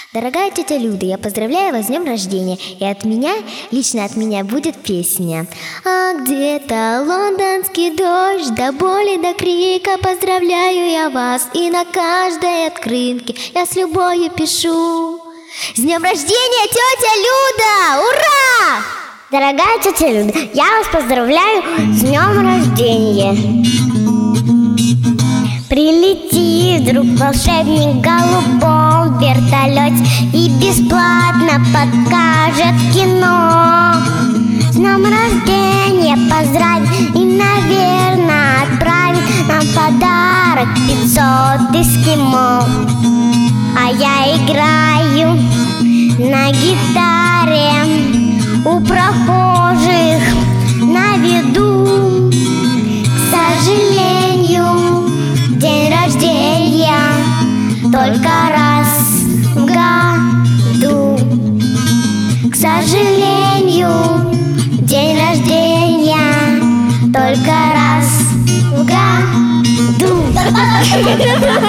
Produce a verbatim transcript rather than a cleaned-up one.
Дорогая тетя Люда, я поздравляю вас с днем рождения. И от меня, лично от меня, будет песня. А где-то лондонский дождь, до боли, до крика поздравляю я вас. И на каждой открытке я с любовью пишу: с днем рождения, тетя Люда! Ура! Дорогая тетя Люда, я вас поздравляю с днем рождения. Прилети вдруг волшебник в голубом вертолете и бесплатно покажет кино. С днем рождения поздравит и, наверное, отправит нам подарок пятьсот эскимо. А я играю на гитаре у прохожих на виду. К сожалению, день рождения только раз в году. К сожалению, день рождения только раз в году.